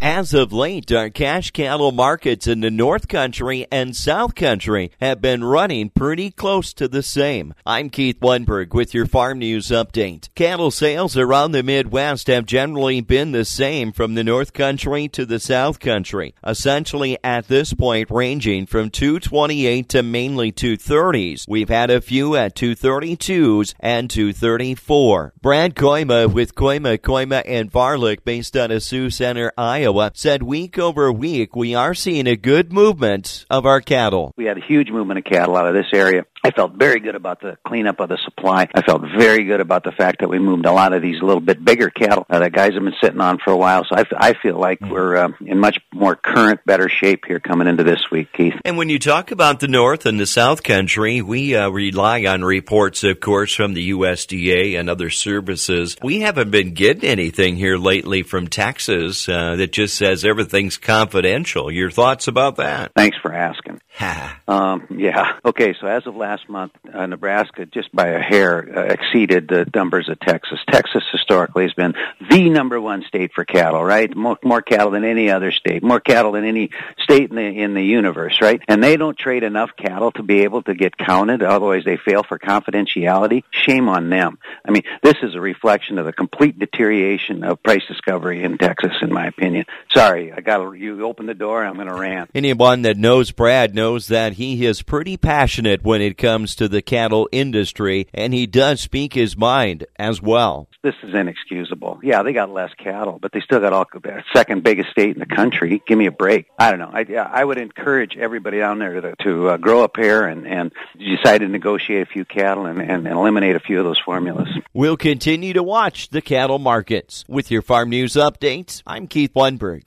As of late, our cash cattle markets in the North Country and South Country have been running pretty close to the same. I'm Keith Lundberg with your Farm News Update. Cattle sales around the Midwest have generally been the same from the North Country to the South Country, essentially at this point ranging from 228 to mainly 230s. We've had a few at 232s and 234. Brad Koima with Koima and Varlick, based out of Sioux Center, Iowa, said week over week we are seeing a good movement of our cattle. We had a huge movement of cattle out of this area. I felt very good about the cleanup of the supply. I felt very good about the fact that we moved a lot of these little bit bigger cattle that guys have been sitting on for a while. So I feel like we're in much more current, better shape here coming into this week, Keith. And when you talk about the North and the South Country, we rely on reports, of course, from the USDA and other services. We haven't been getting anything here lately from Texas that just says everything's confidential. Your thoughts about that? Thanks for asking. Yeah. Okay, so as of last month, Nebraska, just by a hair, exceeded the numbers of Texas. Texas historically has been the number one state for cattle, right? More cattle than any other state, more cattle than any state in the universe, right? And they don't trade enough cattle to be able to get counted, otherwise they fail for confidentiality. Shame on them. I mean, this is a reflection of the complete deterioration of price discovery in Texas, in my opinion. Sorry, you opened the door, I'm going to rant. Anyone that knows Brad knows that he is pretty passionate when it comes to the cattle industry, and he does speak his mind as well. This is inexcusable. Yeah, they got less cattle, but they still got the second biggest state in the country. Give me a break. I don't know. I would encourage everybody down there to grow a pair and decide to negotiate a few cattle and eliminate a few of those formulas. We'll continue to watch the cattle markets. With your Farm News Updates, I'm Keith Lundberg.